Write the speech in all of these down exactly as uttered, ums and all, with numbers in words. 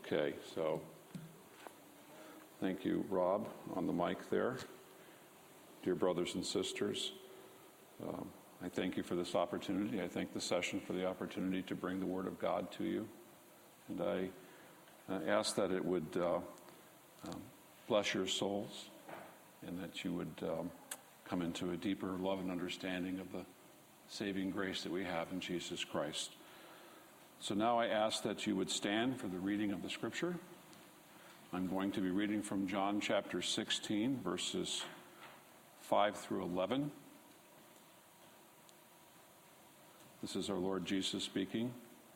Okay, so thank you, Rob, on the mic there. Dear brothers and sisters, um, I thank you for this opportunity. I thank the session for the opportunity to bring the Word of God to you. And I uh, ask that it would uh, um, bless your souls and that you would um, come into a deeper love and understanding of the saving grace that we have in Jesus Christ. So now I ask that you would stand for the reading of the Scripture. I'm going to be reading from John chapter sixteen, verses five through eleven. This is our Lord Jesus speaking.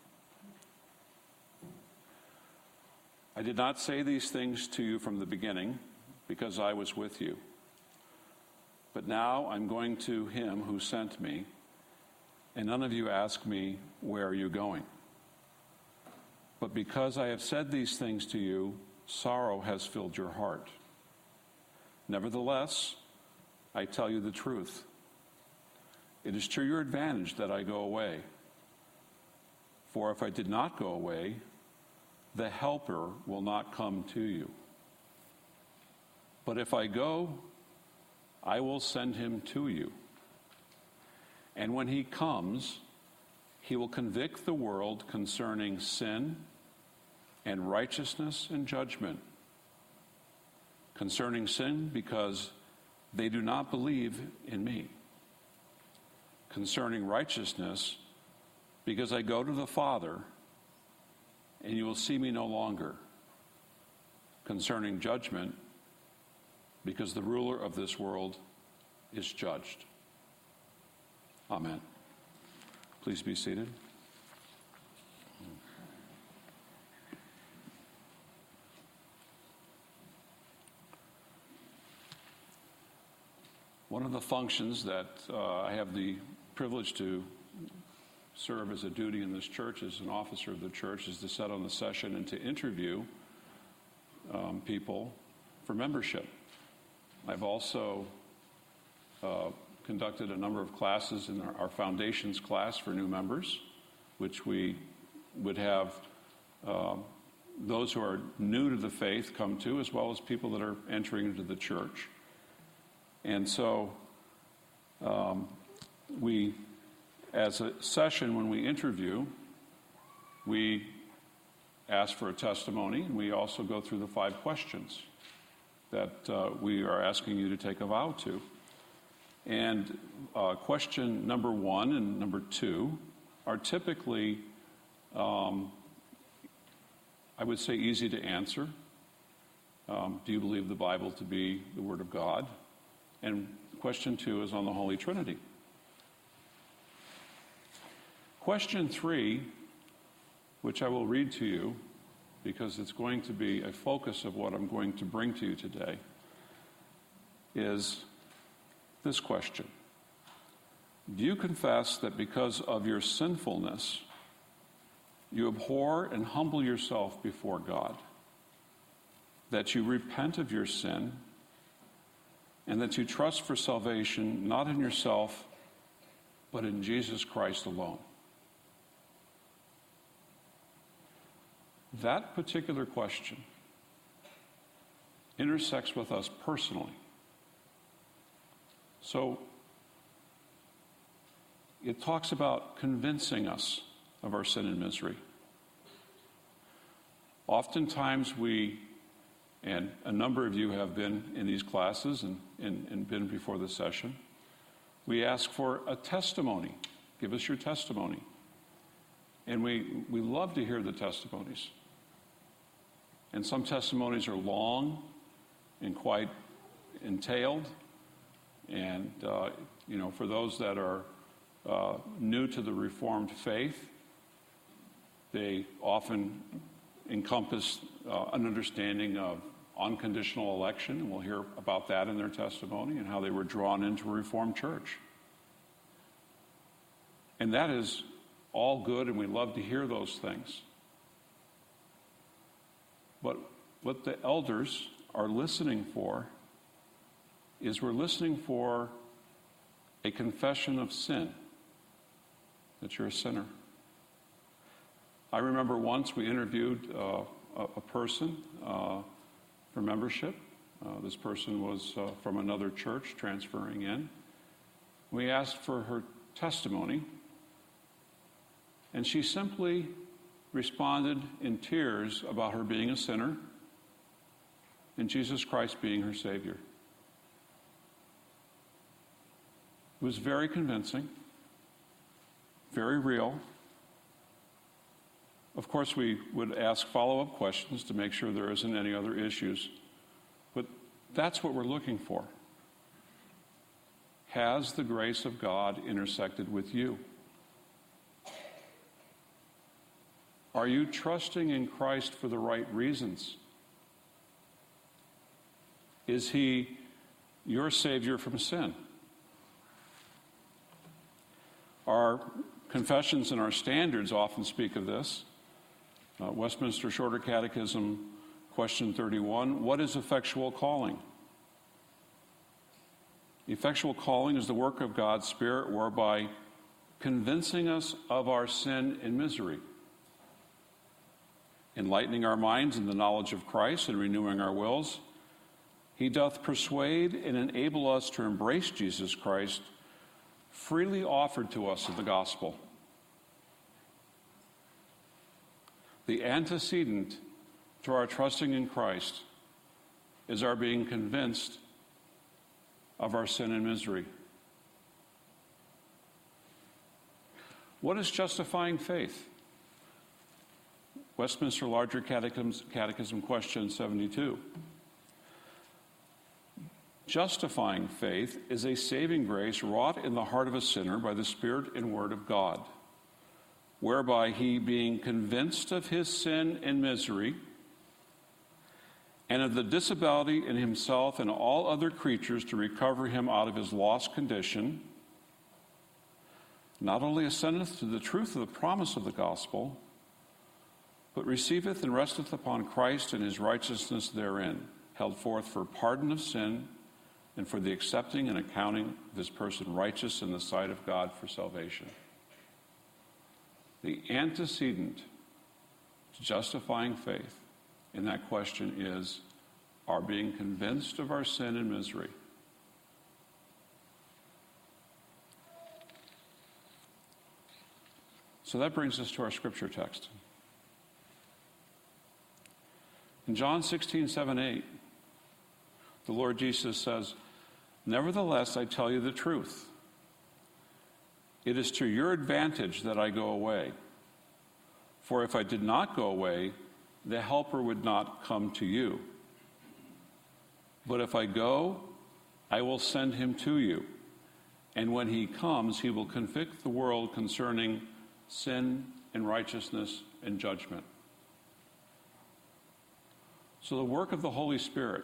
I did not say these things to you from the beginning because I was with you. But now I'm going to him who sent me, and none of you ask me, where are you going? But because I have said these things to you, sorrow has filled your heart. Nevertheless, I tell you the truth. It is to your advantage that I go away. For if I did not go away, the Helper will not come to you. But if I go, I will send him to you. And when he comes, he will convict the world concerning sin and righteousness and judgment. Concerning sin, because they do not believe in me. Concerning righteousness, because I go to the Father, and you will see me no longer. Concerning judgment, because the ruler of this world is judged. Amen. Please be seated. One of the functions that uh, I have the privilege to serve as a duty in this church as an officer of the church is to sit on the session and to interview um, people for membership. I've also uh, conducted a number of classes in our, our foundations class for new members, which we would have uh, those who are new to the faith come to, as well as people that are entering into the church. And so um, we, as a session, when we interview, we ask for a testimony, and we also go through the five questions that uh, we are asking you to take a vow to. And uh, question number one and number two are typically, um, I would say, easy to answer. Um, do you believe the Bible to be the Word of God? And question two is on the Holy Trinity. Question three, which I will read to you because it's going to be a focus of what I'm going to bring to you today, is this question. Do you confess that because of your sinfulness, you abhor and humble yourself before God, that you repent of your sin, and that you trust for salvation not in yourself, but in Jesus Christ alone? That particular question intersects with us personally. So it talks about convincing us of our sin and misery. Oftentimes we, and a number of you have been in these classes and, and, and been before the session, we ask for a testimony. Give us your testimony. And we, we love to hear the testimonies. And some testimonies are long and quite entailed. And, uh, you know, for those that are uh, new to the Reformed faith, they often encompass uh, an understanding of unconditional election, and we'll hear about that in their testimony and how they were drawn into a Reformed church. And that is all good, and we love to hear those things. But what the elders are listening for is we're listening for a confession of sin, that you're a sinner. I remember once we interviewed uh, a, a person uh, for membership. Uh, this person was uh, from another church transferring in. We asked for her testimony, and she simply responded in tears about her being a sinner and Jesus Christ being her Savior. It was very convincing, very real. Of course, we would ask follow-up questions to make sure there isn't any other issues, but that's what we're looking for. Has the grace of God intersected with you? Are you trusting in Christ for the right reasons? Is he your Savior from sin? Our confessions and our standards often speak of this. Uh, Westminster Shorter Catechism, question thirty-one, what is effectual calling? Effectual calling is the work of God's Spirit whereby, convincing us of our sin and misery, enlightening our minds in the knowledge of Christ and renewing our wills, he doth persuade and enable us to embrace Jesus Christ, freely offered to us in the gospel. The antecedent to our trusting in Christ is our being convinced of our sin and misery. What is justifying faith? Westminster Larger Catechism, Catechism question seventy-two. Justifying faith is a saving grace wrought in the heart of a sinner by the Spirit and Word of God, whereby he, being convinced of his sin and misery, and of the disability in himself and all other creatures to recover him out of his lost condition, not only assenteth to the truth of the promise of the gospel, but receiveth and resteth upon Christ and his righteousness therein, held forth for pardon of sin, and for the accepting and accounting of this person righteous in the sight of God for salvation. The antecedent to justifying faith in that question is our being convinced of our sin and misery. So that brings us to our scripture text. In John sixteen, seven, eight, the Lord Jesus says, nevertheless, I tell you the truth. It is to your advantage that I go away. For if I did not go away, the Helper would not come to you. But if I go, I will send him to you. And when he comes, he will convict the world concerning sin and righteousness and judgment. So the work of the Holy Spirit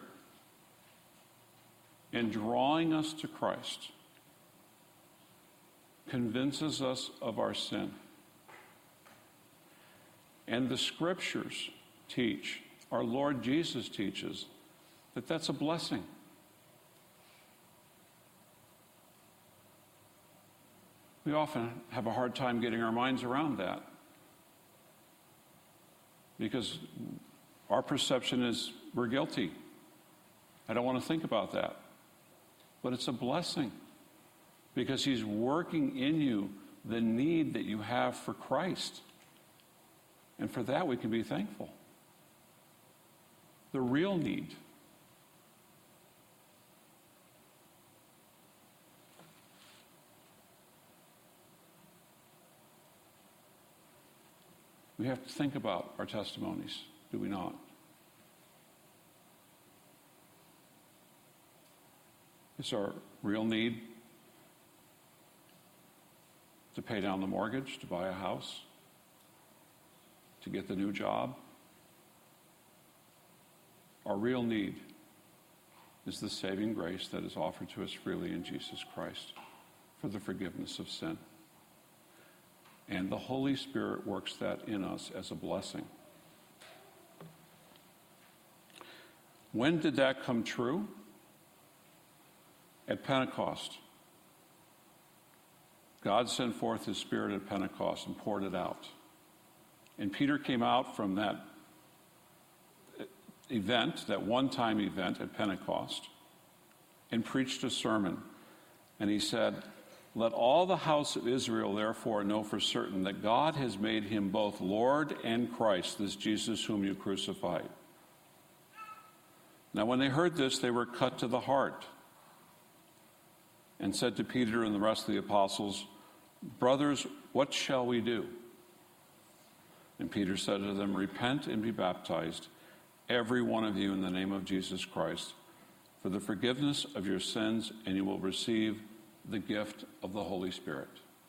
in drawing us to Christ convinces us of our sin. And the scriptures teach, our Lord Jesus teaches, that that's a blessing. We often have a hard time getting our minds around that because our perception is we're guilty. I don't want to think about that. But it's a blessing because he's working in you the need that you have for Christ. And for that, we can be thankful. The real need. We have to think about our testimonies, do we not? Is our real need to pay down the mortgage, to buy a house, to get the new job? Our real need is the saving grace that is offered to us freely in Jesus Christ for the forgiveness of sin. And the Holy Spirit works that in us as a blessing. When did that come true? At Pentecost. God sent forth his Spirit at Pentecost and poured it out. And Peter came out from that event, that one-time event at Pentecost, and preached a sermon. And he said, "Let all the house of Israel therefore know for certain that God has made him both Lord and Christ, this Jesus whom you crucified." Now when they heard this, they were cut to the heart and said to Peter and the rest of the apostles, "Brothers, what shall we do?" And Peter said to them, "Repent and be baptized, every one of you, in the name of Jesus Christ, for the forgiveness of your sins, and you will receive the gift of the Holy Spirit."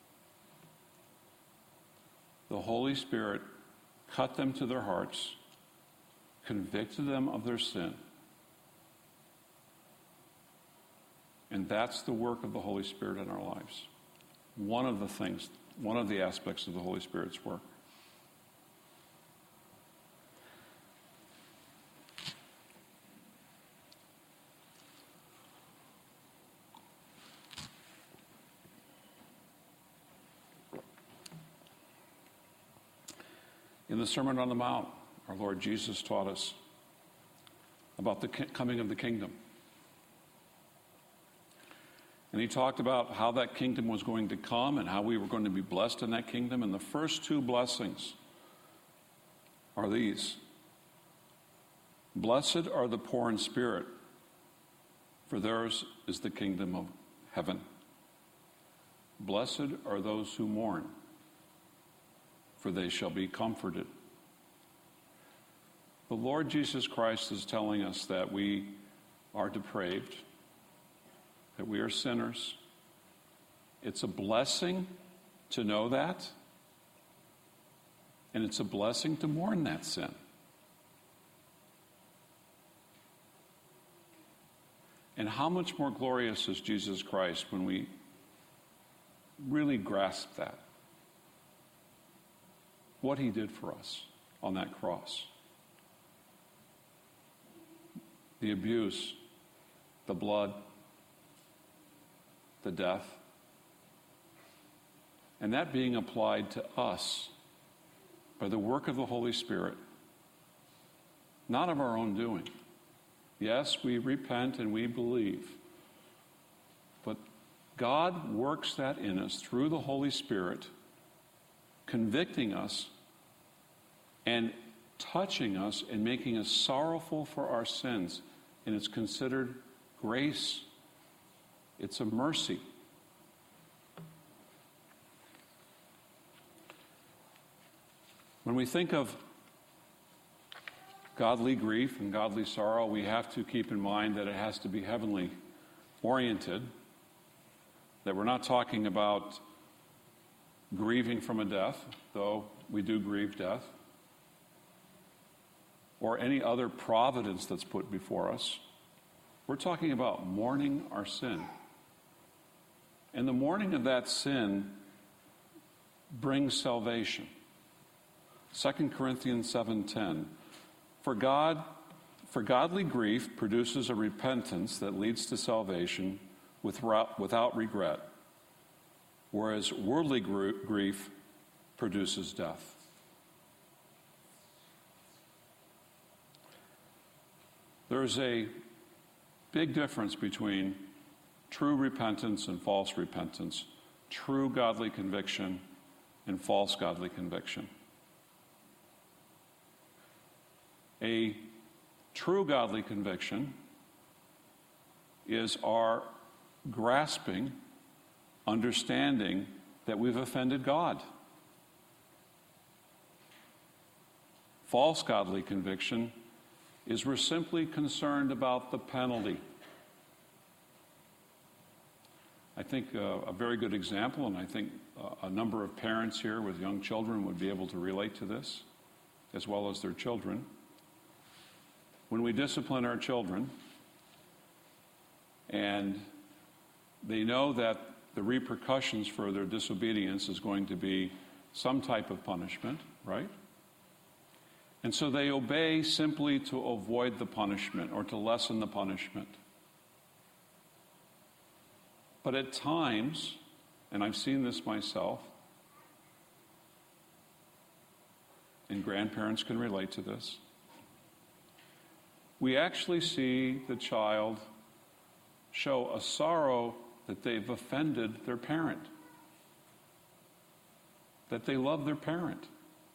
The Holy Spirit cut them to their hearts, convicted them of their sin. And that's the work of the Holy Spirit in our lives. One of the things, one of the aspects of the Holy Spirit's work. In the Sermon on the Mount, our Lord Jesus taught us about the coming of the kingdom. And he talked about how that kingdom was going to come and how we were going to be blessed in that kingdom. And the first two blessings are these. "Blessed are the poor in spirit, for theirs is the kingdom of heaven. Blessed are those who mourn, for they shall be comforted." The Lord Jesus Christ is telling us that we are depraved, that we are sinners. It's a blessing to know that, and it's a blessing to mourn that sin. And how much more glorious is Jesus Christ when we really grasp that? What he did for us on that cross. The abuse, the blood, the death, and that being applied to us by the work of the Holy Spirit, not of our own doing. Yes, we repent and we believe, but God works that in us through the Holy Spirit, convicting us and touching us and making us sorrowful for our sins. And it's considered grace. It's a mercy. When we think of godly grief and godly sorrow, we have to keep in mind that it has to be heavenly oriented, that we're not talking about grieving from a death, though we do grieve death, or any other providence that's put before us. We're talking about mourning our sin. And the mourning of that sin brings salvation. Second Corinthians seven ten. For God, for godly grief produces a repentance that leads to salvation without regret, whereas worldly grief produces death. There's a big difference between true repentance and false repentance, true godly conviction and false godly conviction. A true godly conviction is our grasping, understanding that we've offended God. False godly conviction is we're simply concerned about the penalty. I think uh, a very good example, and I think uh, a number of parents here with young children would be able to relate to this, as well as their children. When we discipline our children, and they know that the repercussions for their disobedience is going to be some type of punishment, right? And so they obey simply to avoid the punishment or to lessen the punishment. But at times, and I've seen this myself, and grandparents can relate to this, we actually see the child show a sorrow that they've offended their parent, that they love their parent.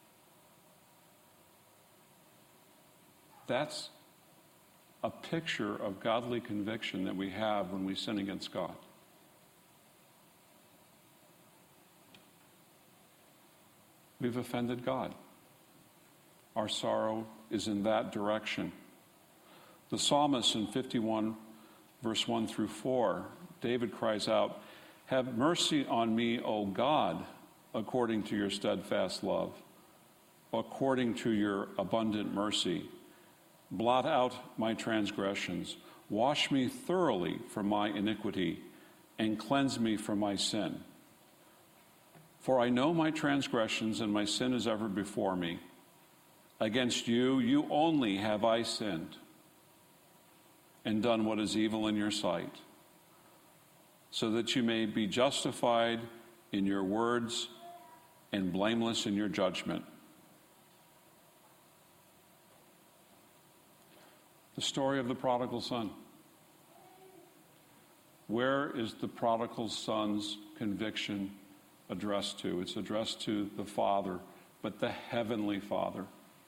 That's a picture of godly conviction that we have when we sin against God. We've offended God. Our sorrow is in that direction. The psalmist in fifty-one, verse one through four, David cries out, "Have mercy on me, O God, according to your steadfast love, according to your abundant mercy. Blot out my transgressions. Wash me thoroughly from my iniquity, and cleanse me from my sin. For I know my transgressions, and my sin is ever before me. Against you, you only have I sinned, and done what is evil in your sight, so that you may be justified in your words and blameless in your judgment." The story of the prodigal son. Where is the prodigal son's conviction addressed to? It's addressed to the Father, but the Heavenly Father.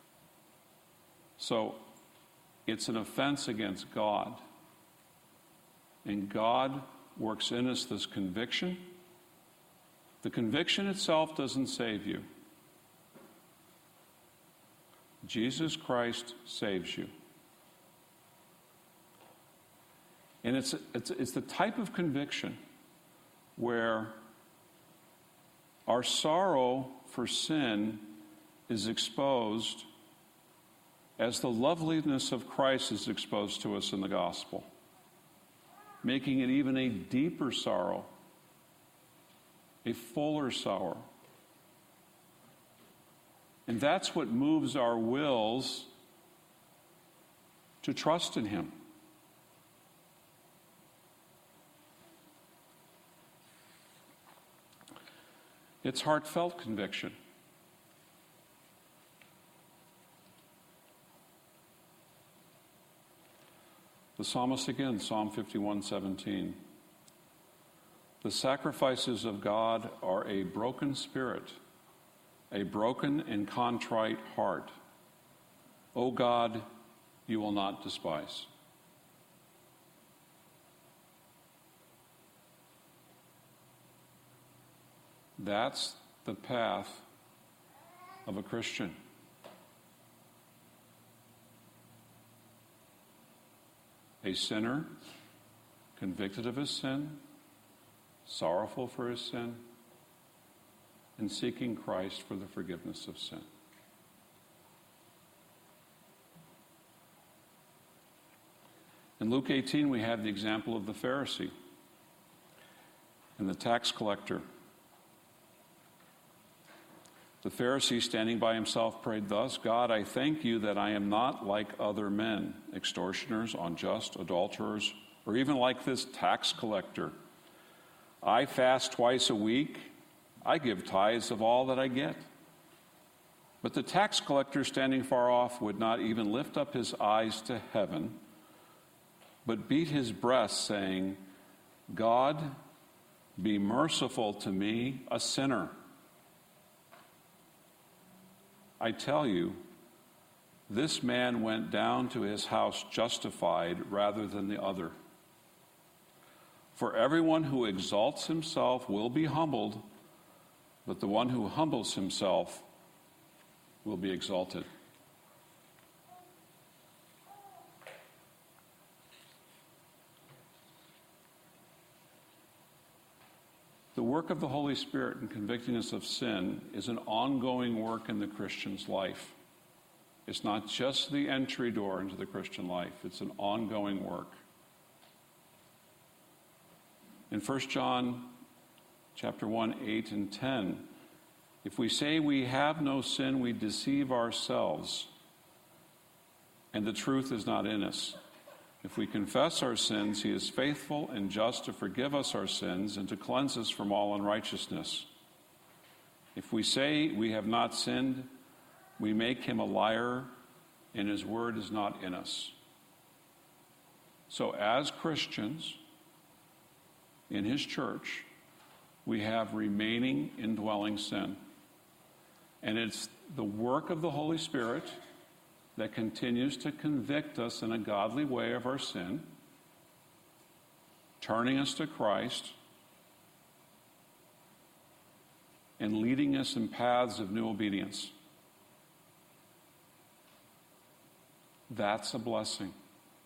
So it's an offense against God. And God works in us this conviction. The conviction itself doesn't save you. Jesus Christ saves you. And it's, it's, it's the type of conviction where our sorrow for sin is exposed as the loveliness of Christ is exposed to us in the gospel, making it even a deeper sorrow, a fuller sorrow. And that's what moves our wills to trust in Him. It's heartfelt conviction. The psalmist again, Psalm fifty-one seventeen. "The sacrifices of God are a broken spirit, a broken and contrite heart. O God, you will not despise." That's the path of a Christian. A sinner, convicted of his sin, sorrowful for his sin, and seeking Christ for the forgiveness of sin. In Luke eighteen, we have the example of the Pharisee and the tax collector. The Pharisee, standing by himself, prayed thus, "God, I thank you that I am not like other men, extortioners, unjust, adulterers, or even like this tax collector. I fast twice a week. I give tithes of all that I get." But the tax collector, standing far off, would not even lift up his eyes to heaven, but beat his breast, saying, "God, be merciful to me, a sinner." I tell you, this man went down to his house justified rather than the other. For everyone who exalts himself will be humbled, but the one who humbles himself will be exalted. The work of the Holy Spirit in convicting us of sin is an ongoing work in the Christian's life. It's not just the entry door into the Christian life. It's an ongoing work. In First John chapter one, eight and ten, if we say we have no sin, we deceive ourselves, and the truth is not in us. If we confess our sins, He is faithful and just to forgive us our sins and to cleanse us from all unrighteousness. If we say we have not sinned, we make Him a liar, and His word is not in us. So as Christians in his church, we have remaining indwelling sin. And it's the work of the Holy Spirit that continues to convict us in a godly way of our sin, turning us to Christ, and leading us in paths of new obedience. That's a blessing.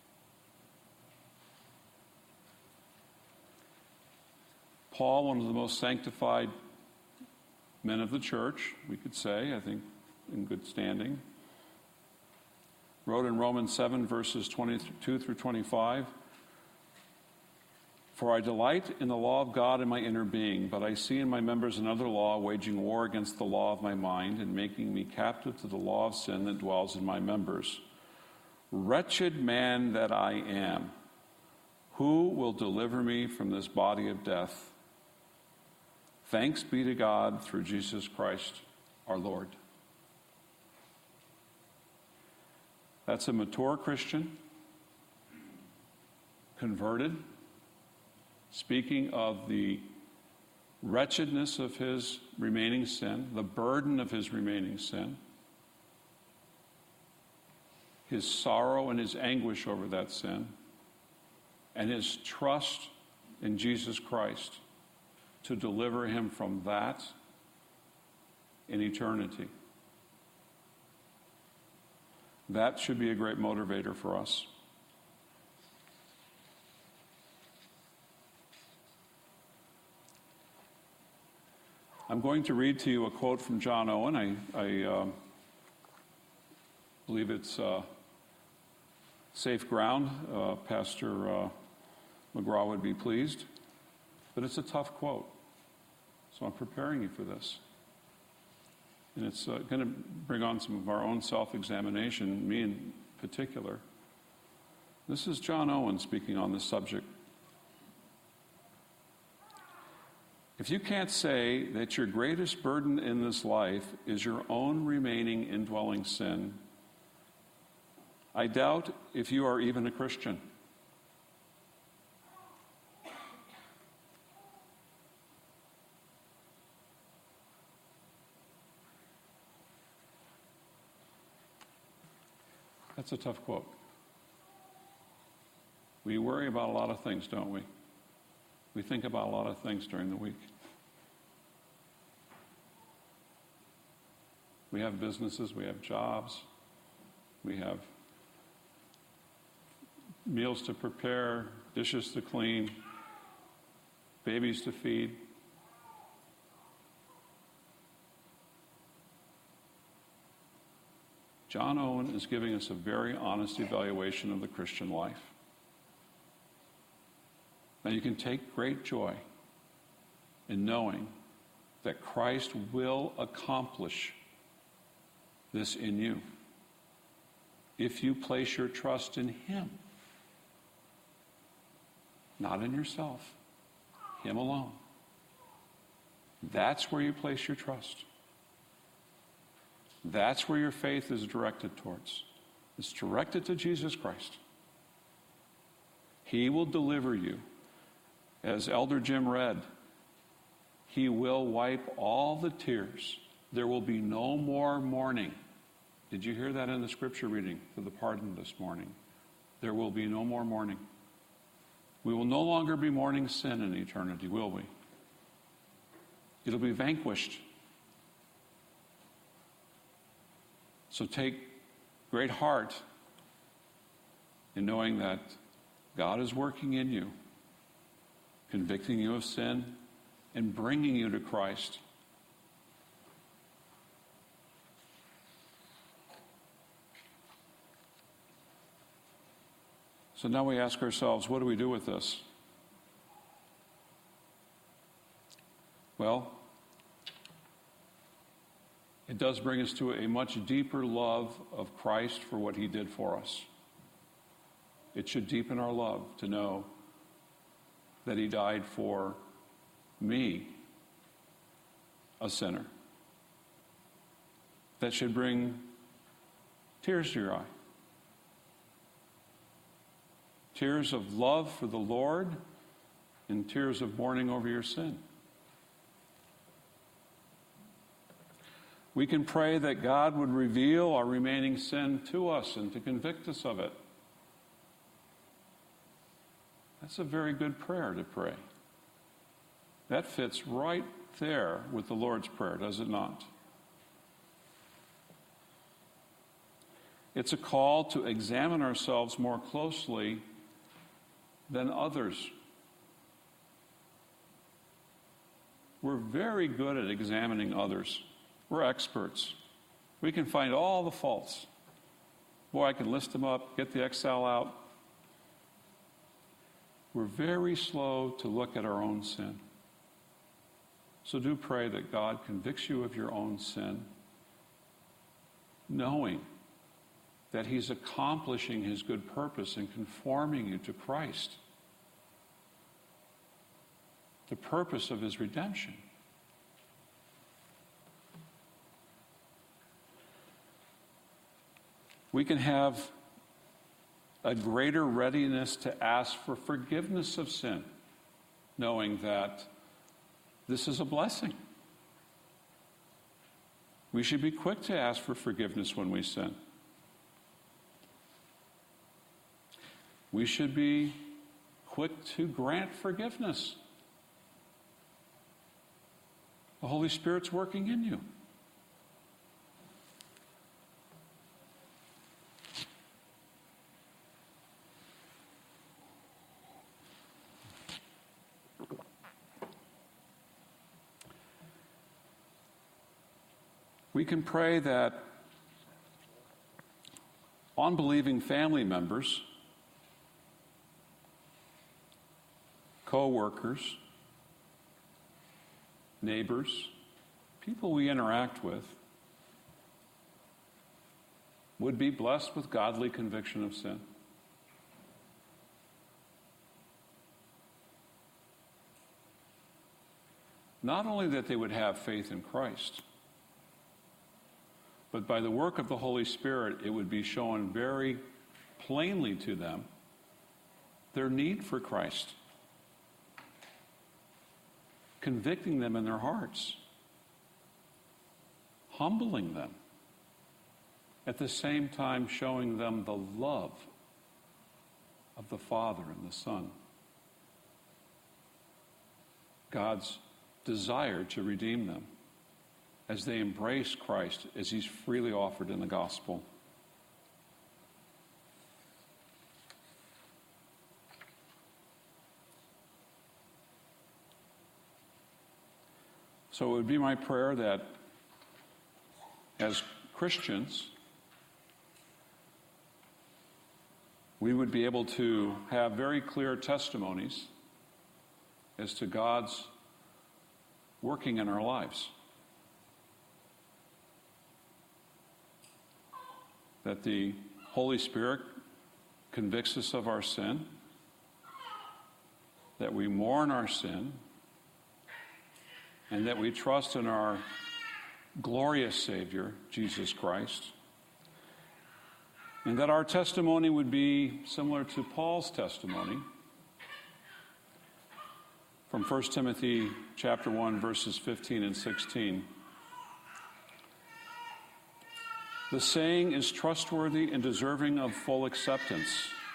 Paul, one of the most sanctified men of the church, we could say, I think in good standing, wrote in Romans seven, verses twenty-two through twenty-five, "For I delight in the law of God in my inner being, but I see in my members another law, waging war against the law of my mind and making me captive to the law of sin that dwells in my members. Wretched man that I am, who will deliver me from this body of death? Thanks be to God through Jesus Christ our Lord." That's a mature Christian, converted, speaking of the wretchedness of his remaining sin, the burden of his remaining sin, his sorrow and his anguish over that sin, and his trust in Jesus Christ to deliver him from that in eternity. That should be a great motivator for us. I'm going to read to you a quote from John Owen. I, I uh, believe it's uh, safe ground. Uh, Pastor uh, McGraw would be pleased. But it's a tough quote. So I'm preparing you for this. And it's uh, going to bring on some of our own self-examination, me in particular. This is John Owen speaking on this subject. "If you can't say that your greatest burden in this life is your own remaining indwelling sin, I doubt if you are even a Christian. That's a tough quote. We worry about a lot of things, don't we? We think about a lot of things during the week. We have businesses, we have jobs, we have meals to prepare, dishes to clean, babies to feed. John Owen is giving us a very honest evaluation of the Christian life. Now, you can take great joy in knowing that Christ will accomplish this in you if you place your trust in Him, not in yourself, Him alone. That's where you place your trust. That's where your faith is directed towards. It's directed to Jesus Christ. He will deliver you. As Elder Jim read, He will wipe all the tears. There will be no more mourning. Did you hear that in the scripture reading for the pardon this morning? There will be no more mourning. We will no longer be mourning sin in eternity, will we? It'll be vanquished. So take great heart in knowing that God is working in you, convicting you of sin, and bringing you to Christ. So now we ask ourselves, what do we do with this? Well, it does bring us to a much deeper love of Christ for what He did for us. It should deepen our love to know that He died for me, a sinner. That should bring tears to your eye tears of love for the Lord and tears of mourning over your sin. We can pray that God would reveal our remaining sin to us and to convict us of it. That's a very good prayer to pray. That fits right there with the Lord's Prayer, does it not? It's a call to examine ourselves more closely than others. We're very good at examining others. We're experts. We can find all the faults. Boy, I can list them up, get the Excel out. We're very slow to look at our own sin. So do pray that God convicts you of your own sin, knowing that he's accomplishing his good purpose in conforming you to Christ, the purpose of his redemption. We can have a greater readiness to ask for forgiveness of sin, knowing that this is a blessing. We should be quick to ask for forgiveness when we sin. We should be quick to grant forgiveness. The Holy Spirit's working in you. We can pray that unbelieving family members, co-workers, neighbors, people we interact with, would be blessed with godly conviction of sin. Not only that they would have faith in Christ, but by the work of the Holy Spirit, it would be shown very plainly to them their need for Christ, convicting them in their hearts, humbling them, at the same time showing them the love of the Father and the Son, God's desire to redeem them as they embrace Christ as he's freely offered in the gospel. So it would be my prayer that as Christians, we would be able to have very clear testimonies as to God's working in our lives. That the Holy Spirit convicts us of our sin, that we mourn our sin, and that we trust in our glorious Savior, Jesus Christ, and that our testimony would be similar to Paul's testimony from First Timothy chapter one, verses fifteen and sixteen. The saying is trustworthy and deserving of full acceptance,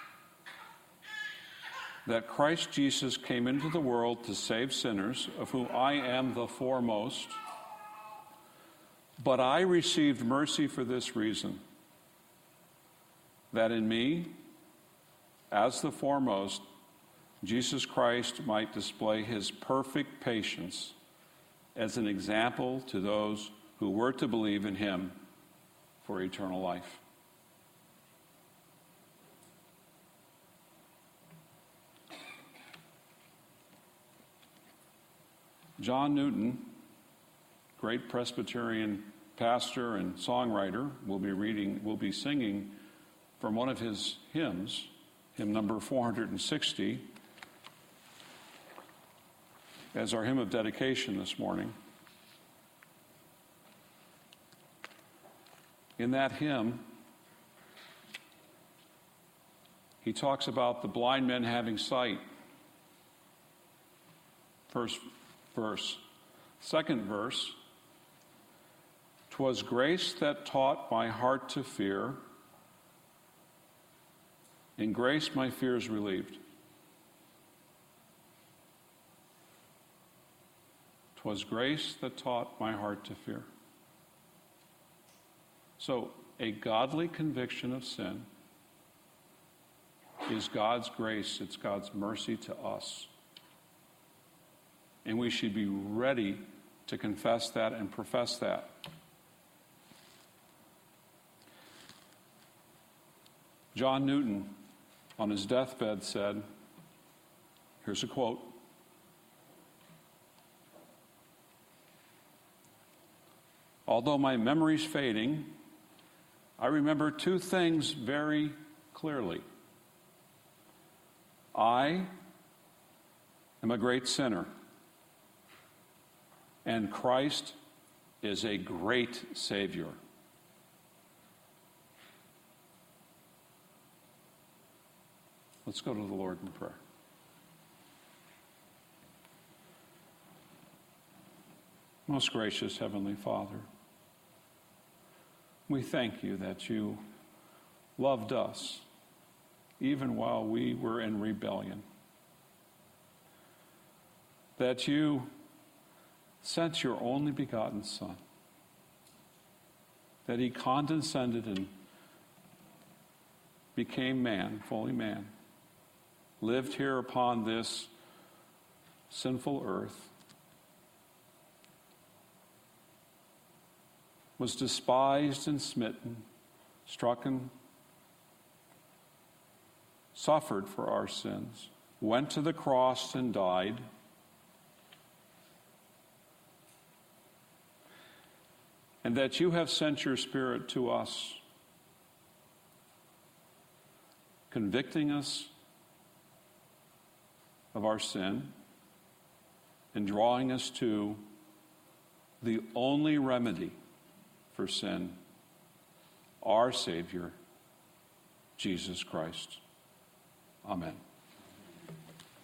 that Christ Jesus came into the world to save sinners, of whom I am the foremost. But I received mercy for this reason, that in me, as the foremost, Jesus Christ might display his perfect patience as an example to those who were to believe in him for eternal life. John Newton, great Presbyterian pastor and songwriter, will be reading, will be singing from one of his hymns, hymn number four hundred sixty, as our hymn of dedication this morning. In that hymn, He talks about the blind men having sight. First verse. Second verse. "'Twas grace that taught my heart to fear. In grace my fears relieved. 'Twas grace that taught my heart to fear." So, a godly conviction of sin is God's grace, it's God's mercy to us. And we should be ready to confess that and profess that. John Newton, on his deathbed, said, here's a quote, "Although my memory's fading, I remember two things very clearly. I am a great sinner, and Christ is a great Savior." Let's go to the Lord in prayer. Most gracious Heavenly Father, we thank you that you loved us even while we were in rebellion, that you sent your only begotten Son, that he condescended and became man, fully man, lived here upon this sinful earth, was despised and smitten, stricken, suffered for our sins, went to the cross and died, and that you have sent your Spirit to us, convicting us of our sin and drawing us to the only remedy for sin, our Savior, Jesus Christ. Amen.